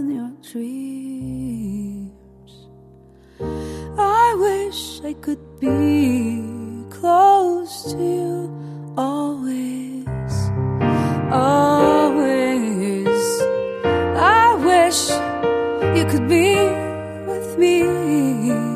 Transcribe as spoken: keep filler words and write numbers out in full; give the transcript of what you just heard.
in your dreams. I wish I could be close to you always, always. I wish you could be with me.